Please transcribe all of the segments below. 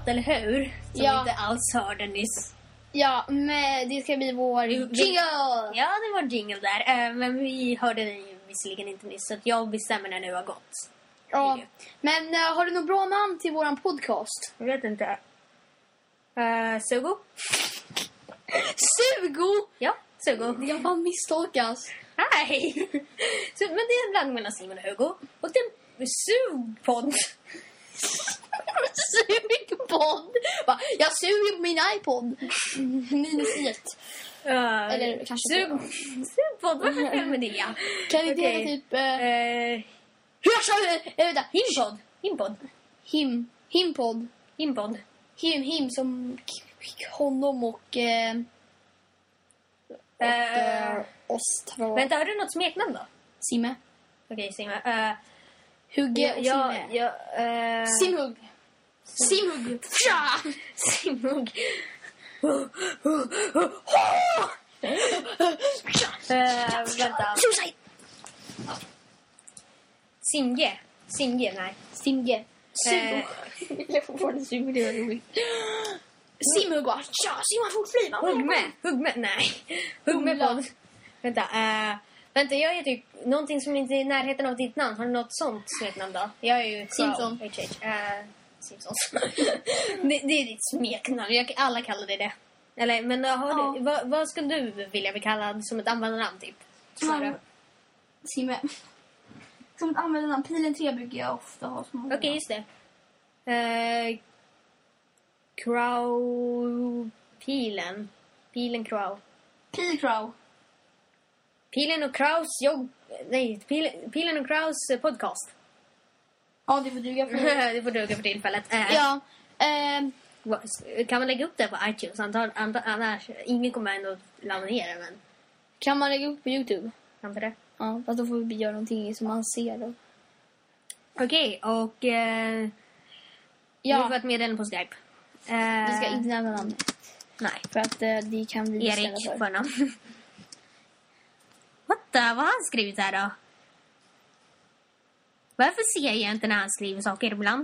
låt, eller hur? Som Ja. inte alls hörde nyss. Ja, men det ska bli vår jingle! Ja, det var jingle där. Men vi hörde den ju visserligen inte nyss. Så att jag bestämmer när det har gått. Ja, men har du något bra namn till våran podcast? Jag vet inte. Sugo? Sugo! Ja, Sugo. Jag bara misstolkas. Hej! Så, men det är en blandning mellan Simon och Hugo. Och det är en sugpodd. Sugpodd! Jag suger på min iPod. Minus i ett. Eller kanske Sugpodd, vad är det fel med det? Kan vi dela typ... Hur kör vi? Vänta. Himpodd. Himpodd. Himpodd. Him som honom och oss två. Vänta, har du något smeknamn då? Simme. Okej, Simme. Hugge och Simme. Simhugg. Simhugg. Simhugg. Vänta. Simge. Nej. Simge. Sugo. Jag får få det sugo, det var roligt. Simhugg va? Ja, Simman får flyga. Huggme. Nej. Huggme på. Vänta, jag är typ någonting som inte är i närheten av ditt namn. Har du något sånt smeknamn då? Jag är ju Simpson. Simpsons. det är ditt smeknamn. Alla kallar det. Eller, men har du, vad skulle du vilja bli kallad som ett användarnamn typ? Simme. Som ett användarnamn. Pilen 3 brukar jag ofta ha som. Okej, just det. Pilen Crow. Pilcrow. Pilen och Kraus Pilen och Kraus podcast. Ja, det får duga för det får duga för tillfället. Ja. Kan man lägga upp det på iTunes? Annars ingen kommer ändå ladda ner det, men Kan man lägga upp på YouTube? kan det? Ja, fast då får vi göra någonting som man ser då. Okej, och Ja. vi får ett meddelande på Skype. Vi ska inte nämna namnet. Nej. För att det kan bli Erik förnamn. Vad har han skrivit här då? Varför ser jag inte när han skriver saker ibland?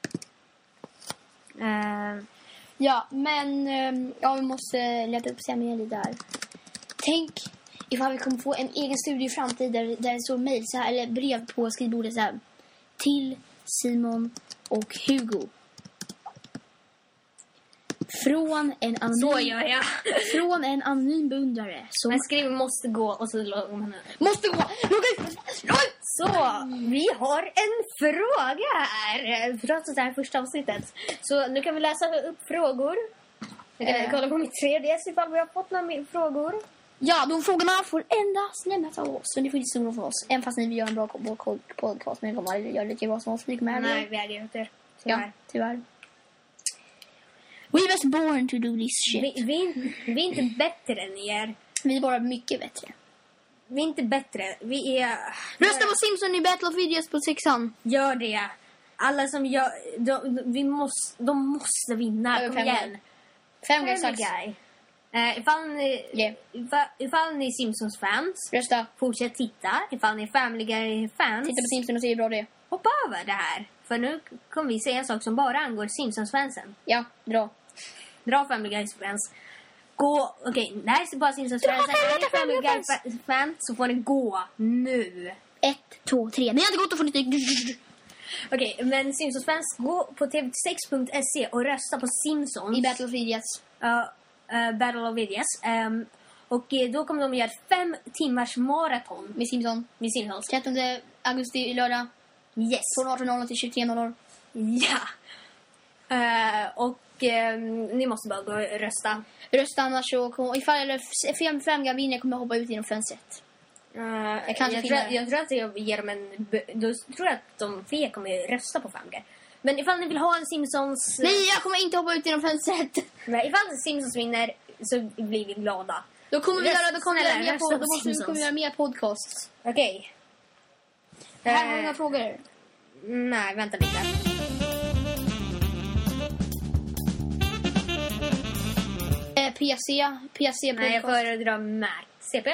Ja, men vi måste leta upp Samuel lite där. Tänk ifall vi kommer få en egen studio i framtiden där det står mejl så här, eller brev på skrivbordet så här. Till Simon och Hugo. Från en anonym, Så gör jag. Från en anonym beundrare som Man skriver måste gå och så låter man måste gå. Så, vi har en fråga här. Trots det här första avsnittet. Så nu kan vi läsa upp frågor. Jag kan kolla på mitt 3DS ifall vi har fått några mer frågor. Ja, de frågorna får endast lämnas av oss. Så ni får inte stora för oss. Även fast ni vill göra en bra podcast. Men det kommer aldrig göra lika bra som oss. Nej, vi äger inte. Ja, tyvärr. We was born to do this shit. Vi är inte bättre än er. Vi är bara mycket bättre. Vi är inte bättre. Vi är... Rösta på Simpson i Battle of Videos på 6an. Gör det. Alla som gör... De måste vinna. Kom igen. 5 Guy. Ifall ni är Simpsons-fans, Rösta. fortsätt titta. Ifall ni är Family Guy-fans, Titta på Simpson och se hur bra det är. hoppa över det här. För nu kommer vi säga en sak som bara angår Simpsons-fansen. Ja, Dra Family Guy-fans. Gå, okej, det här är bara Simpsons-fansen. Är ni Family Guy-fans så får ni gå nu. 1, 2, 3. Ni har inte gått och fått lite... Okej, men Simpsons-fans, gå på tv6.se och rösta på Simpsons. I Battle of Videos. Battle of Videos. Och då kommer de göra 5 timmars maraton Med Simpson. 13 augusti i lördag. Yes. Från 18:00 till 23:00. Ja. Ni måste bara gå och rösta. Rösta annars så ifall 5 vinner kommer jag hoppa ut genom fönstret. Jag tror att jag ger dem då tror jag att de fler kommer rösta på 5G. Men ifall ni vill ha en Simpsons... Nej, jag kommer inte hoppa ut genom fönstret. Nej, ifall Simpsons vinner så blir vi glada. Då kommer vi göra mer podcasts. Okej. Här har några frågor. Nej, vänta lite. PC podcast. Nej, jag föredrar Mac. CP?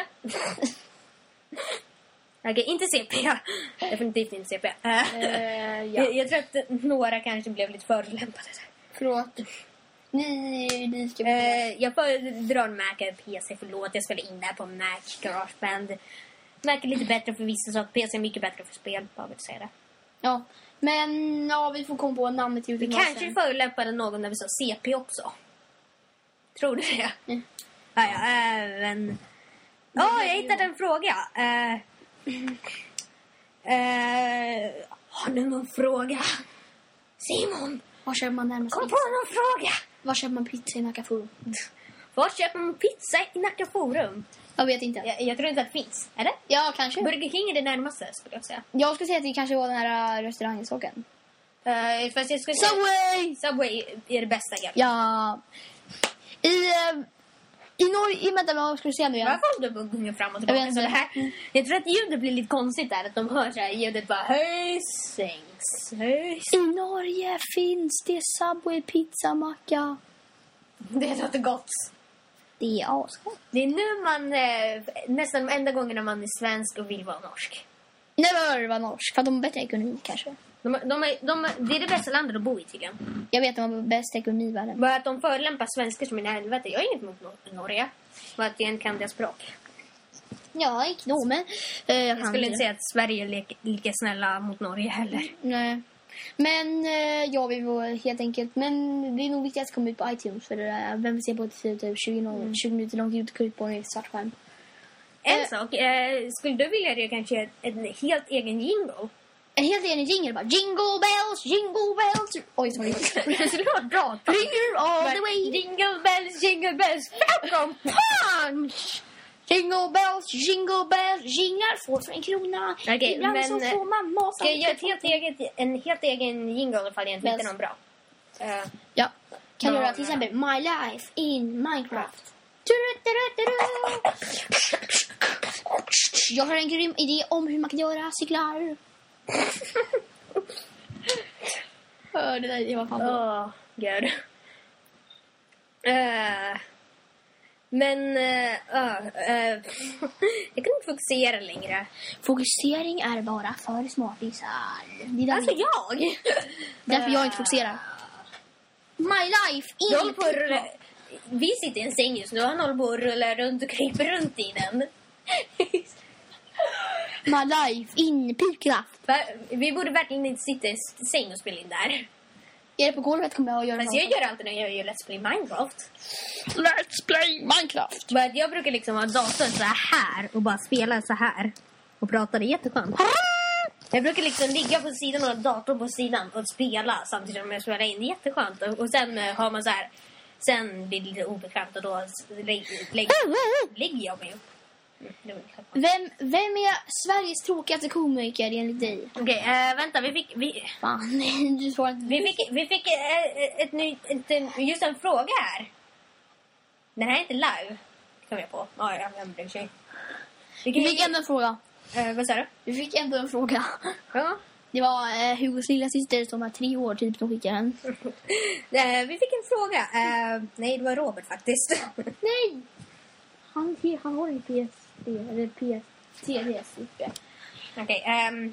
Okej, inte CP. Definitivt inte CP. Ja. Jag tror att några kanske blev lite förolämpade. Förlåt. Ni ska... Jag föredrar Mac eller PC, förlåt. Jag spelar in det här på Mac, GarageBand. Mac är lite bättre för vissa saker. PC är mycket bättre för spel, bara vill säga det. Ja, men ja, vi får komma på namnet. Vi kanske förolämpade någon när vi sa CP också. Tror du det? Mm. Ja, men... Ja, jag hittade en fråga. Har du någon fråga? Simon! Var köper man närmast Kom pizza? på någon fråga! Var köper man pizza i Nacka Forum? Var köper man pizza i Nacka Forum? Jag vet inte. Jag tror inte att det finns. Är det? Ja, kanske. Burger King är det närmaste, skulle jag säga. Jag skulle säga att det kanske var den här restaurangsaken. Fast jag skulle Subway! Subway är det bästa jag. Ja. I Norge... Vänta, vad skulle du säga nu igen? Varför håller du på att gunga fram och tillbaka? Jag vet inte. Så det här, jag tror att ljudet blir lite konstigt där. Att de hör så här, ljudet bara höjs, sänks, höjs. I Norge finns det Subway pizzamacka. Det låter gott. Det är asgott. Det är nu man, nästan de enda gångerna man är svensk och vill vara norsk. Nej, var norsk. För de har bättre ekonomi kanske. Det är det bästa landet att bo i tydligen. Jag vet att de har bäst ekonomi i världen. Bara att de förelämpar svenskar som är helvete. Jag har inget emot Norge. Bara att jag inte kan deras språk. Ja, inte då, men... Jag skulle inte säga att Sverige är lika snälla mot Norge heller. Nej. Men ja, vi var helt enkelt... Men det är nog viktigt att komma ut på iTunes. För vem vill se på typ 20 minuter långt YouTube på en svart skärm. En sak. Skulle du vilja göra kanske en helt egen jingle? En helt egen jingle bara. Jingle bells, jingle bells. Oj, sorry. Det var bra. Ringer all the way. Jingle bells, Falcon punch! Jingle bells, jinglar får för 1 krona. Okej, ibland men så får man mat. ska jag göra en helt egen jingle ifall jag inte hittar någon bra? Ja. Kan Ja. du göra till exempel My Life in Minecraft? Jag har en grym idé om hur man kan göra cyklar. Det var fan bra. Gud. Men jag kan inte fokusera längre. Fokusering är bara för smartisar. Det är Alltså jag? därför jag inte fokuserar. My life Jag håller in... på att rulla. Vi sitter i en säng just nu. Han håller på att rulla runt och kryper runt i den. My life in Minecraft. Vi borde verkligen inte sitta i en säng och spela in där. Är det på golvet kommer jag att göra Fast jag gör alltid när jag gör Let's Play Minecraft. Let's play Minecraft. Men jag brukar liksom ha datorn så här och bara spela så här. Och prata, det är jätteskönt. Jag brukar liksom ligga på sidan och datorn på sidan och spela samtidigt som jag spelar in. Det är jätteskönt. Och sen har man så här. Sen blir det lite obekvämt och då lägger jag mig upp. Vem är Sveriges tråkigaste komiker enligt dig? Okej, vänta, Fan, du svarar inte. vi fick ett nytt, just en fråga här. Den här är inte live, kom jag på. Ja, jag bryr sig. Vi fick ändå en fråga. Vad sa du? Vi fick ändå en fråga. Ja. Det var Hugos lilla syster som var 3 år typ som skickade den. Vi fick en fråga. Nej, det var Robert faktiskt. Nej! Han har en PSD eller PTDS uppe. Okej,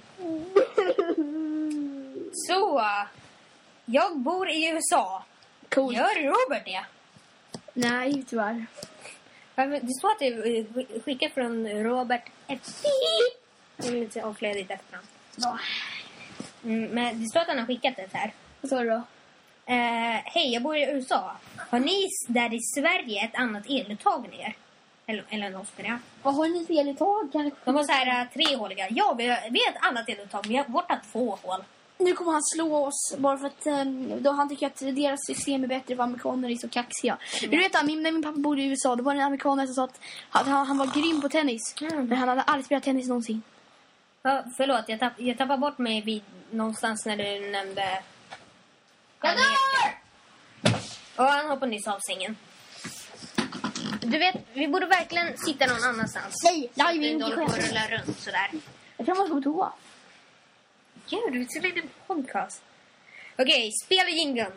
så jag bor i USA. Coolt. Gör Robert det? Nej, tyvärr. Det står att det skickar från Robert F. Jag vill inte avslöja ditt efternamn. Ja. Men det står att han har skickat det här. Vad sa du då? Hej, jag bor i USA. Har ni där i Sverige ett annat eluttag än er? Eller något för det. Vad har ni för eluttag? De var så här 3-håliga. Ja, vi har ett annat eluttag. Vi har borta 2 hål. Nu kommer han slå oss bara för att då han tycker att deras system är bättre för amerikaner är så kaxiga. Du vet att när min pappa bodde i USA, då var det en amerikaner som sa att han var grym på tennis. Men han hade aldrig spelat tennis någonsin. Ja, förlåt, jag tappade bort mig vid någonstans när du nämnde... Jag dör! Och han hoppade nyss av sängen. Du vet, vi borde verkligen sitta någon annanstans. Nej, så att live vi in inte i håller på chefen. att rulla runt sådär. Jag tror man ska gå på toa. Gör du till en podcast? Okej, spela jingeln.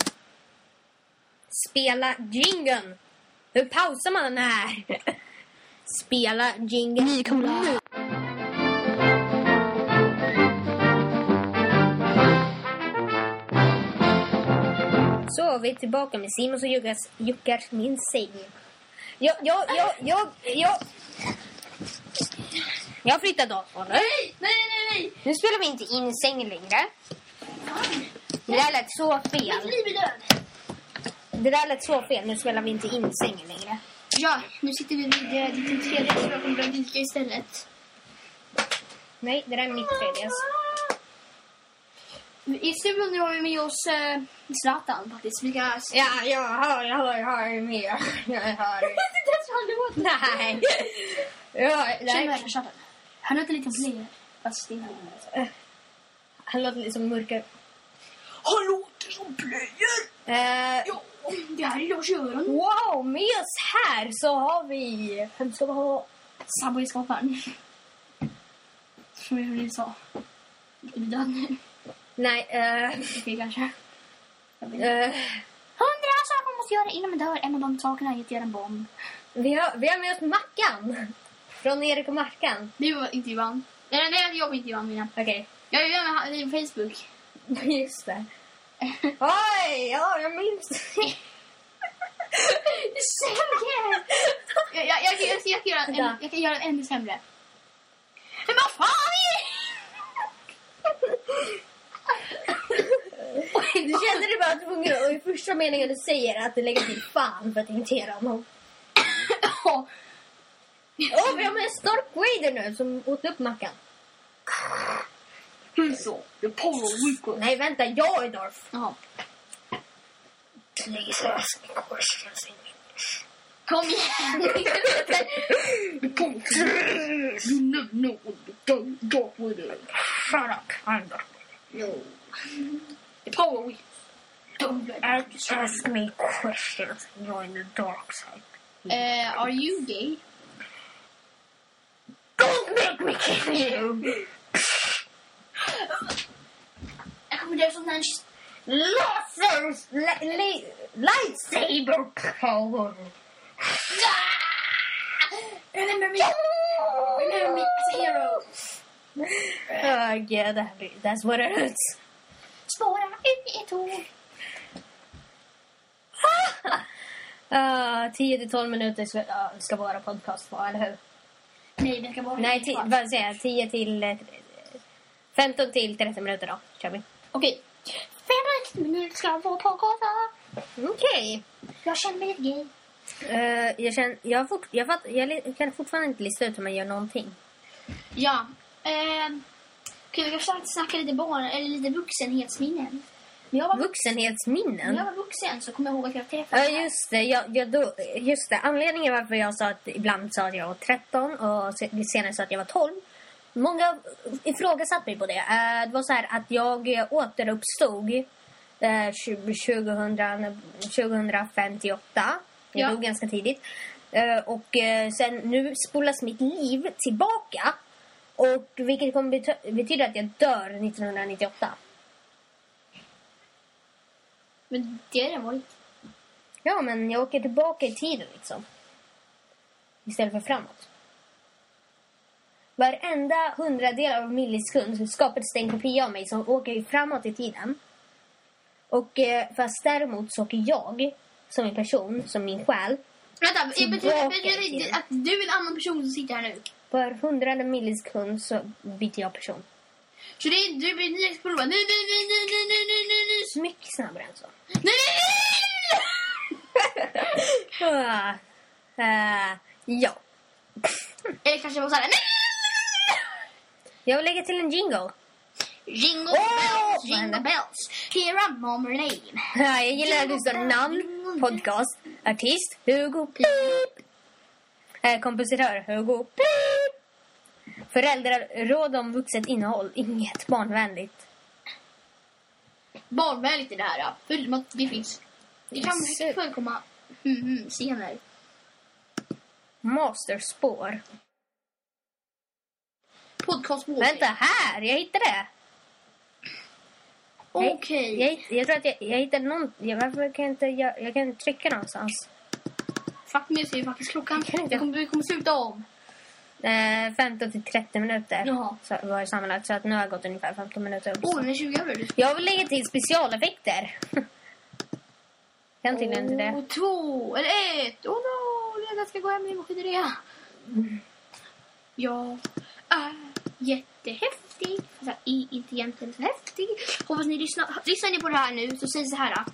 Spela jingeln. Hur pausar man den här? Spela jingeln. Ni kommer Så vi är tillbaka med Simon som juckar min säng. Jag flyttar datorn. Nej. Nu spelar vi inte in sängen längre. Det där lät så fel. Mitt liv är död. Det där lät så fel. Nu spelar vi inte in sängen längre. Ja, nu sitter vi vid din tredje så jag kommer att istället. Nej, det där är mitt tredje. I studion har vi med oss Zlatan faktiskt. Ja, jag har mer. Nej. Nej. Han låter lite fler. Fast det är han låter lite som mörker. Han låter som blöjor! Ja, det här är Lars-Göran. Wow, med oss här så har vi... Vem ska vi ha? Subway-skaparen. Som jag vill sa. Är du död nu? Nej, Okej, kanske. 100 saker man måste göra innan man dör. En av de sakerna är att göra en bomb. vi har med oss Mackan. Från Erik och Mackan. Det var inte Ivan. Nej, det är jag inte Ivan, mina. Okej. Jag gör med det på Facebook. Just det. Oj, ja, jag minns. Det är sämre. Jag kan göra en ännu sämre. Men vad fan är det? Du kände det bara tvungen och i första meningen du säger att du lägger till fan för att irritera honom. Vi har med Stark Raider nu som åt upp Mackan. Så, det pågår mycket. Nej, vänta, jag är Darth. Jaha. Please ask me questions in English. Kom igen. No, Darth Vader. Shut up, I'm Darth Vader. No. The power we don't ask me questions and join the dark side. Are you gay? Don't make me kill you! Jag kommer dö som den... Lasers! Lightsaber power! Remember me! Remember me as a hero! Oh yeah, that's what it is. Spåra ut i ett tåg. 10-12 minuter ska vara podcast på, eller hur? Nej, det ska vara... Nej, vad säger jag? 10 till... 15 till 30 minuter då, kör vi. Okej. 15 minuter ska vara podcast. Okej. Jag känner mig lite gay. Jag kan fortfarande inte lista ut hur man gör någonting. Ja. Okej, vi kan snacka lite barn, eller lite vuxenhetsminnen. Vuxenhetsminnen? När jag var vuxen så kommer jag ihåg att jag träffade... Ja, just det. Anledningen varför jag sa att ibland sa att jag var 13 och senare sa att jag var 12. Många ifrågasatte mig på det. Det var så här att jag återuppstod 2058. Jag dog ganska tidigt. Och sen nu spolas mitt liv tillbaka. Och vilket kommer betyda att jag dör 1998. Men det är det varit. Ja, men jag åker tillbaka i tiden liksom. Istället för framåt. Varenda 100-del av millisekund skapades det en kopia av mig som åker framåt i tiden. Och fast däremot så åker jag som en person, som min själ. Vänta, betyder att du är en annan person som sitter här nu? För 100 millisekund så byter jag person. Så det är du blir ny explodera. Nej. Så mycket snabbare än så. Nej. Ja. Eller kanske var så här. Nej. Jag vill lägga till en jingle. Jingle bells, jingle bells. Here I'm mom her name. Jag gillar att du sa namn, podcast, artist, Hugo, pip. Kompositör, Hugo, pip. Föräldrar, råd om vuxet innehåll, inget barnvänligt. Barnvänligt är det här, ja. För det finns. Det kan förekomma senare. Masterspår. Podcast. Vänta, här! Jag hittade det. Okej. Jag tror att jag hittade någon. Varför kan jag kan trycka någonstans. Fuck me, så är faktiskt klockan. Vi kommer sluta om. 15 till 30 minuter. Jaha. Så var det sammanlagt. Så att nu har jag gått ungefär 15 minuter. Den är 20 över. Jag vill lägga till specialeffekter. Kan tydligen inte det. 2 eller 1. Åh no, jag ska gå hem i maskineriet. Jag är jättehäftig. Fast jag är inte egentligen så häftig. Hoppas ni lyssnar ni på det här nu så säger så här.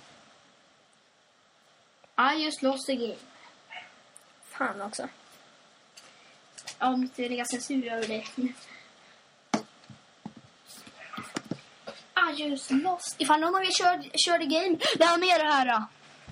I just lost the game. Fan också. Ja, måste lägga censur över det. I just lost. Ifall någon av er körde game. Det här med det här då.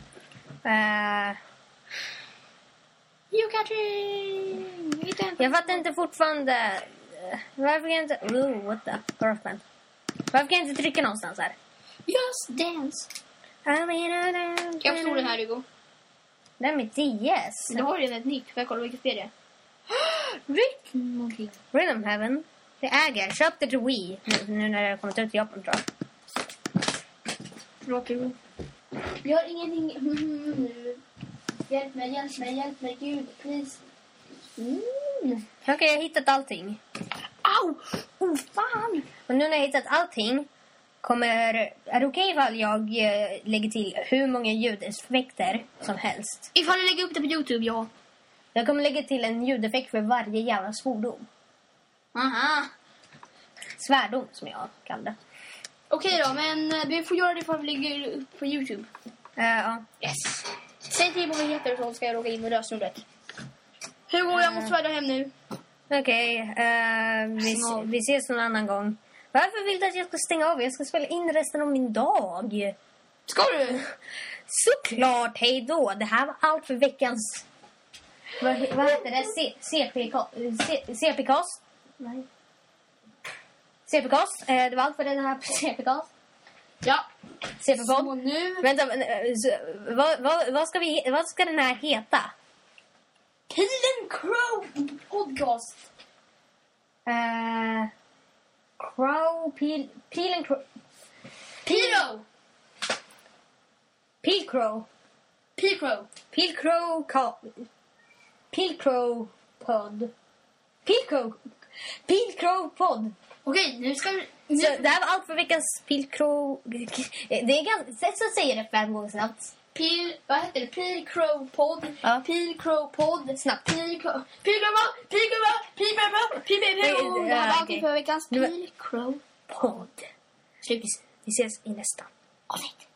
You catching. Jag fattar inte fortfarande. Varför kan jag inte... what the girlfriend. Varför kan jag inte trycka någonstans här? Just dance. Jag förstår det här, Hugo. Det är mitt DS. Du har redan ett nytt. Får jag kolla vilket spel det är? Rhythm någonting. Rhythm Heaven. Det äger. Köp det till Wii. Nu när det har kommit ut i Japan, tror jag. Förlåt, Hugo. Jag har ingenting... Hjälp mig, Gud, please. Okej, jag har hittat allting. Au! Oh, fan! Och nu när jag har hittat allting är det okej ifall jag lägger till hur många ljudeffekter som helst? Ifall du lägger upp det på YouTube, ja. Jag kommer lägga till en ljudeffekt för varje jävla svordom. Aha. Svärdom, som jag kallar det. Okej då, men vi får göra det ifall vi lägger upp på YouTube. Ja. Yes. Säg till vad vi heter så ska jag logga in med lösenordet. Hugo, jag måste vara hem nu. Okej, vi ses någon annan gång. Varför vill du att jag ska stänga av? Jag ska spela in resten av min dag. Ska du? Såklart, hej då. Det här var allt för veckans... Vad heter det? CP-cast? Nej. CP-cast. Det var allt för den här CP-cast. Ja. CP-podd. Så nu... Vänta, vad ska den här heta? Peel Crow podcast. Crow, Peel and Crow. Peel Crow. Okej, nu ska vi... Så det här var allt för veckans Peel Crow. Det är ganska så säger det 5 gånger snabbt. Vad heter det? Peel Crow podd. Ja. Peel Crow podd. Snabbt. Peel Crow. Det här var allt för veckans Peel Crow Podd. Vi ses i nästa avsnitt.